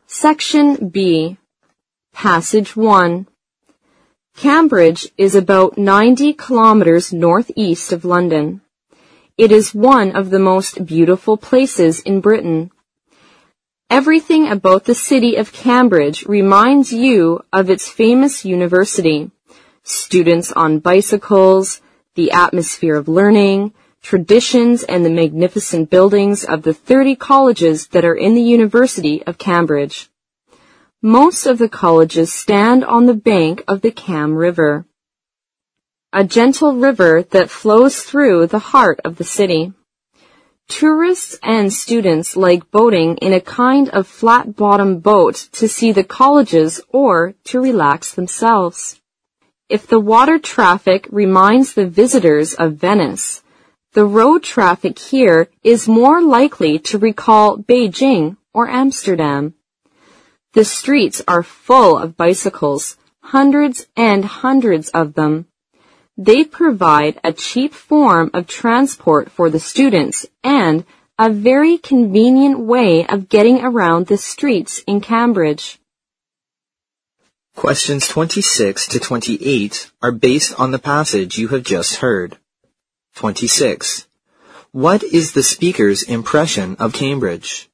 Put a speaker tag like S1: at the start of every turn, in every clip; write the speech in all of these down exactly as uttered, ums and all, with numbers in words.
S1: Section B. Passage one. Cambridge is about ninety kilometers northeast of London. It is one of the most beautiful places in Britain. Everything about the city of Cambridge reminds you of its famous university. Students on bicycles, the atmosphere of learning, traditions, and the magnificent buildings of the thirty colleges that are in the University of Cambridge. Most of the colleges stand on the bank of the Cam River, a gentle river that flows through the heart of the city. Tourists and students like boating in a kind of flat-bottom boat to see the colleges or to relax themselves. If the water traffic reminds the visitors of Venice, the road traffic here is more likely to recall Beijing or Amsterdam. The streets are full of bicycles, hundreds and hundreds of them. They provide a cheap form of transport for the students and a very convenient way of getting around the streets in Cambridge.
S2: Questions twenty-six to twenty-eight are based on the passage you have just heard. twenty-six. What is the speaker's impression of Cambridge?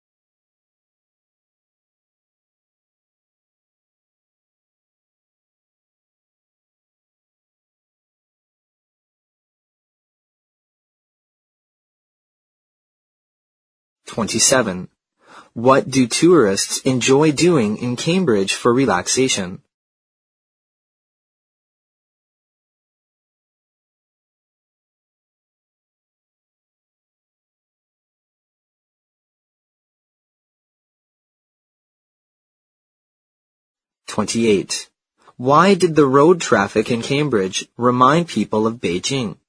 S2: twenty-seven. What do tourists enjoy doing in Cambridge for relaxation? twenty-eight. Why did the road traffic in Cambridge remind people of Beijing?